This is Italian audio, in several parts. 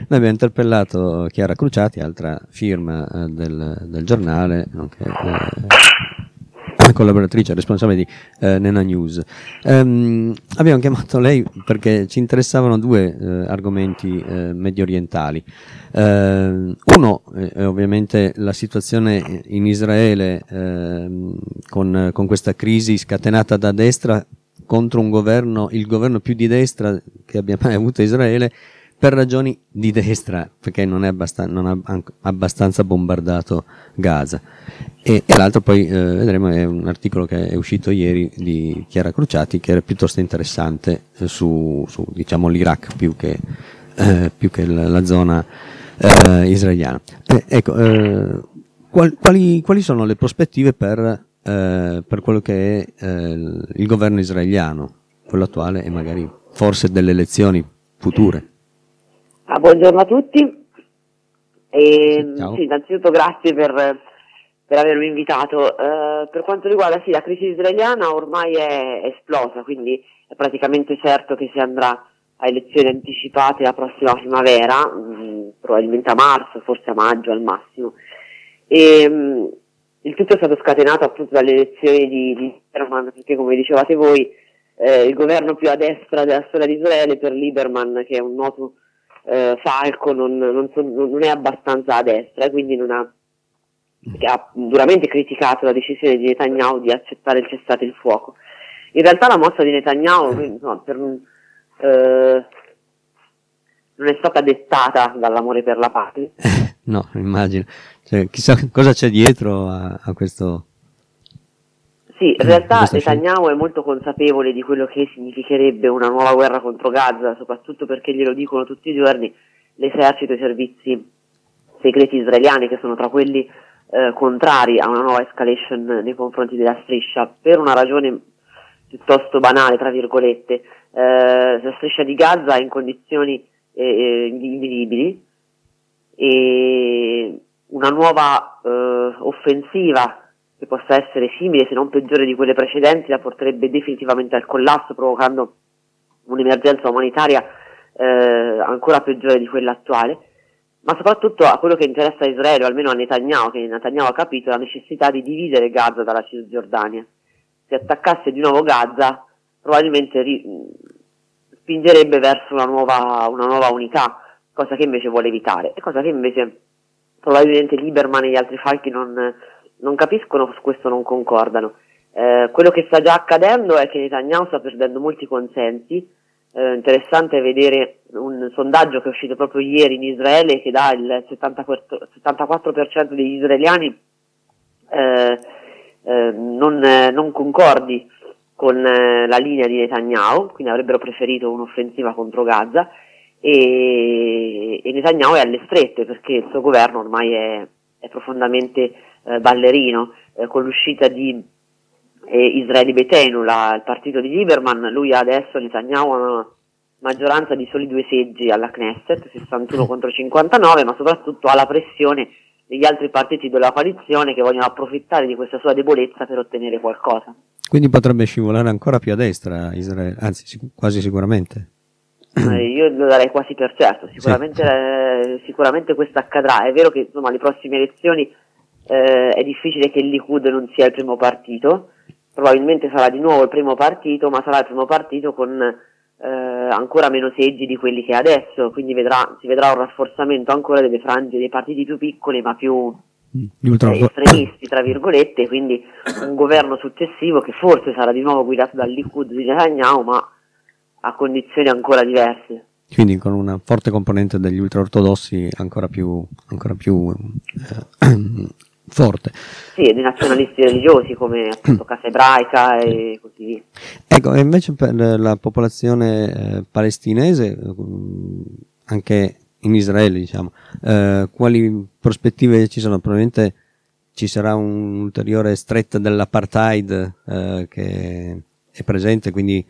Noi abbiamo interpellato Chiara Cruciati, altra firma del giornale, nonché collaboratrice responsabile di Nena News. Abbiamo chiamato lei perché ci interessavano due argomenti medio orientali. Uno è ovviamente la situazione in Israele con questa crisi scatenata da destra contro un governo, il governo più di destra che abbia mai avuto Israele, per ragioni di destra, perché non ha abbastanza bombardato Gaza. E l'altro poi vedremo, è un articolo che è uscito ieri di Chiara Cruciati, che era piuttosto interessante su diciamo l'Iraq più che la zona israeliana. Quali sono le prospettive per quello che è il governo israeliano, quello attuale, e magari forse delle elezioni future? Buongiorno a tutti. Ciao. Sì, innanzitutto grazie per avermi invitato. Per quanto riguarda la crisi israeliana, ormai è esplosa, quindi è praticamente certo che si andrà a elezioni anticipate la prossima primavera, probabilmente a marzo, forse a maggio al massimo. Il tutto è stato scatenato appunto dalle elezioni di Lieberman, perché come dicevate voi, il governo più a destra della storia di Israele, per Lieberman, che è un noto falco, non è abbastanza a destra, e quindi ha duramente criticato la decisione di Netanyahu di accettare il cessate il fuoco. In realtà la mossa di Netanyahu non è stata dettata dall'amore per la patria. No, immagino. Cioè, chissà cosa c'è dietro a questo. Sì, in realtà Netanyahu è molto consapevole di quello che significherebbe una nuova guerra contro Gaza, soprattutto perché glielo dicono tutti i giorni l'esercito e i servizi segreti israeliani, che sono tra quelli contrari a una nuova escalation nei confronti della striscia, per una ragione piuttosto banale, tra virgolette. La striscia di Gaza è in condizioni invivibili, e una nuova offensiva che possa essere simile se non peggiore di quelle precedenti la porterebbe definitivamente al collasso, provocando un'emergenza umanitaria ancora peggiore di quella attuale, ma soprattutto a quello che interessa a Israele, o almeno a Netanyahu, che Netanyahu ha capito la necessità di dividere Gaza dalla Cisgiordania. Se attaccasse di nuovo Gaza, probabilmente spingerebbe verso una nuova unità, cosa che invece vuole evitare, e cosa che invece probabilmente Lieberman e gli altri falchi non capiscono, su questo non concordano. Quello che sta già accadendo è che Netanyahu sta perdendo molti consensi. Interessante vedere un sondaggio che è uscito proprio ieri in Israele, che dà il 74% degli israeliani non concordi con la linea di Netanyahu, quindi avrebbero preferito un'offensiva contro Gaza, e Netanyahu è alle strette perché il suo governo ormai è profondamente ballerino. Con l'uscita di Israeli Beitenu, il partito di Lieberman, lui adesso, Netanyahu, ha una maggioranza di soli 2 seggi alla Knesset, 61 contro 59, ma soprattutto ha la pressione degli altri partiti della coalizione che vogliono approfittare di questa sua debolezza per ottenere qualcosa. Quindi potrebbe scivolare ancora più a destra Israele, anzi quasi sicuramente. Io lo darei quasi per certo, sicuramente questo accadrà. È vero che insomma alle prossime elezioni è difficile che il Likud non sia il primo partito, probabilmente sarà di nuovo il primo partito, ma sarà il primo partito con ancora meno seggi di quelli che ha adesso, quindi si vedrà un rafforzamento ancora delle frange dei partiti più piccoli ma più estremisti, tra virgolette, quindi un governo successivo che forse sarà di nuovo guidato dal Likud di Netanyahu, ma a condizioni ancora diverse. Quindi con una forte componente degli ultraortodossi ancora più forte. Sì, e dei nazionalisti religiosi come appunto Casa Ebraica e così via. Ecco, e invece per la popolazione palestinese, anche in Israele, diciamo, quali prospettive ci sono? Probabilmente ci sarà un'ulteriore stretta dell'apartheid che è presente, quindi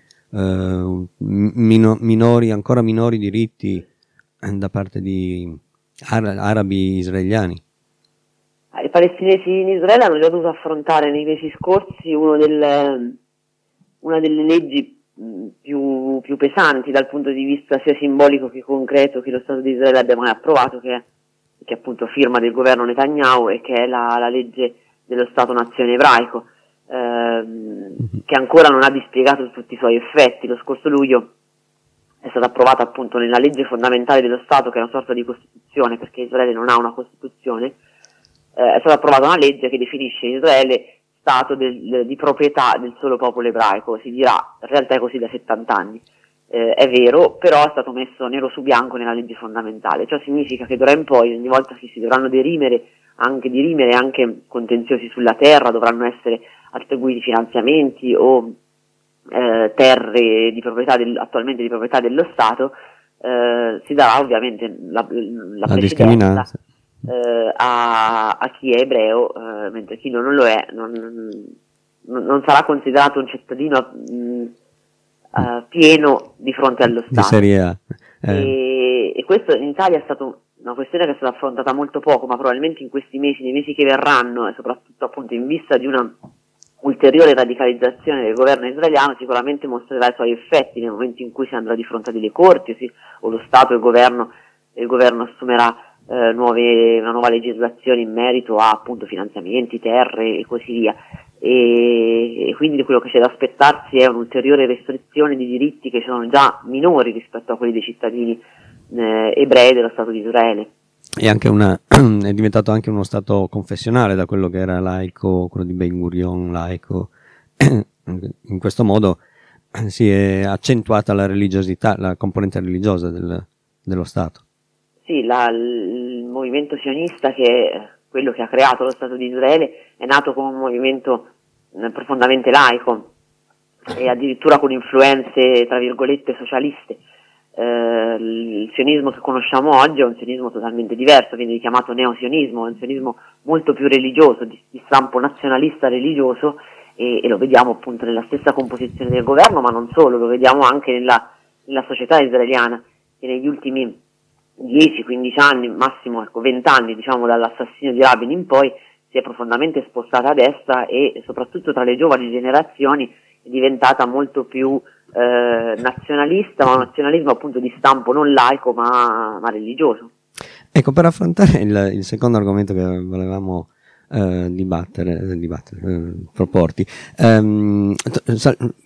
ancora minori diritti da parte di arabi israeliani. I palestinesi in Israele hanno già dovuto affrontare nei mesi scorsi una delle leggi più pesanti dal punto di vista sia simbolico che concreto che lo Stato di Israele abbia mai approvato, che è appunto firma del governo Netanyahu, e che è la legge dello Stato-nazione ebraico, che ancora non ha dispiegato tutti i suoi effetti. Lo scorso luglio è stata approvata appunto nella legge fondamentale dello Stato, che è una sorta di Costituzione, perché Israele non ha una Costituzione. È stata approvata una legge che definisce Israele Stato di proprietà del solo popolo ebraico. Si dirà, in realtà è così da 70 anni, è vero, però è stato messo nero su bianco nella legge fondamentale. Ciò significa che d'ora in poi, ogni volta che si dovranno dirimere anche contenziosi sulla terra, dovranno essere attribuiti finanziamenti o terre di proprietà attualmente di proprietà dello Stato, si darà ovviamente la precedenza a chi è ebreo, mentre chi non lo è non sarà considerato un cittadino pieno di fronte allo Stato. Di serie A. E questo in Italia è stata una questione che è stata affrontata molto poco, ma probabilmente in questi mesi, nei mesi che verranno, e soprattutto appunto in vista di una ulteriore radicalizzazione del governo israeliano, sicuramente mostrerà i suoi effetti nel momento in cui si andrà di fronte a delle corti, o lo Stato e il governo assumerà una nuova legislazione in merito a appunto finanziamenti, terre e così via. E quindi quello che c'è da aspettarsi è un'ulteriore restrizione di diritti che sono già minori rispetto a quelli dei cittadini ebrei dello Stato di Israele. E anche è diventato anche uno Stato confessionale, da quello che era laico, quello di Ben Gurion laico. In questo modo si è accentuata la religiosità, la componente religiosa dello Stato. Sì, il movimento sionista, che è quello che ha creato lo Stato di Israele, è nato come un movimento profondamente laico e addirittura con influenze, tra virgolette, socialiste. Il sionismo che conosciamo oggi è un sionismo totalmente diverso, viene chiamato neosionismo, è un sionismo molto più religioso, di stampo nazionalista religioso, e lo vediamo appunto nella stessa composizione del governo, ma non solo, lo vediamo anche nella società israeliana, che negli ultimi 10-15 anni, massimo 20 anni, diciamo dall'assassinio di Rabin in poi, si è profondamente spostata a destra, e soprattutto tra le giovani generazioni è diventata molto più nazionalista, ma un nazionalismo appunto di stampo non laico ma religioso. Ecco, per affrontare il secondo argomento che volevamo proporti,